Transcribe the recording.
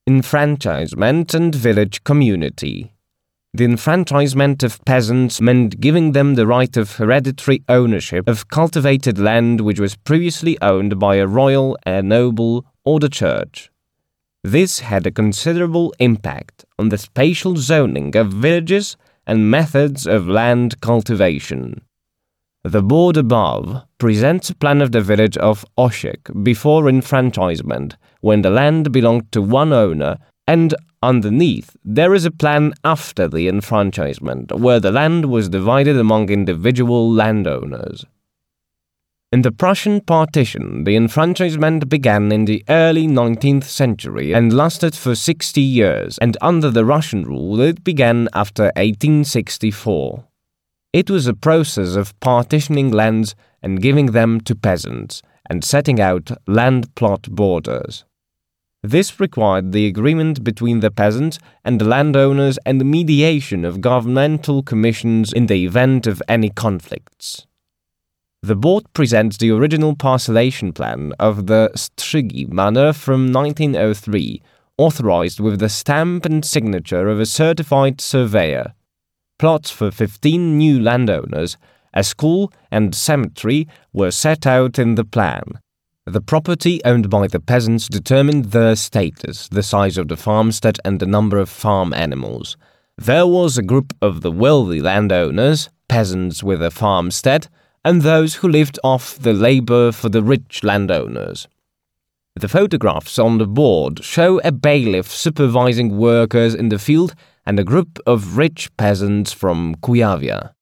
enfranchisement and village community. The enfranchisement of peasants meant giving them the right of hereditary ownership of cultivated land which was previously owned by a royal, a noble, or the church. This had a considerable impact on the spatial zoning of villages and methods of land cultivation. The board above presents a plan of the village of Osiek before enfranchisement, when the land belonged to one owner, and underneath there is a plan after the enfranchisement, where the land was divided among individual landowners. In the Prussian partition, the enfranchisement began in the early 19th century and lasted for 60 years, and under the Russian rule it began after 1864. It was a process of partitioning lands and giving them to peasants, and setting out land plot borders. This required the agreement between the peasants and the landowners and the mediation of governmental commissions in the event of any conflicts. The board presents the original parcellation plan of the Strzygi manor from 1903, authorized with the stamp and signature of a certified surveyor. Plots for 15 new landowners, a school and cemetery were set out in the plan. The property owned by the peasants determined their status, the size of the farmstead and the number of farm animals. There was a group of the wealthy landowners, peasants with a farmstead, and those who lived off the labor for the rich landowners. The photographs on the board show a bailiff supervising workers in the field and a group of rich peasants from Kuyavia.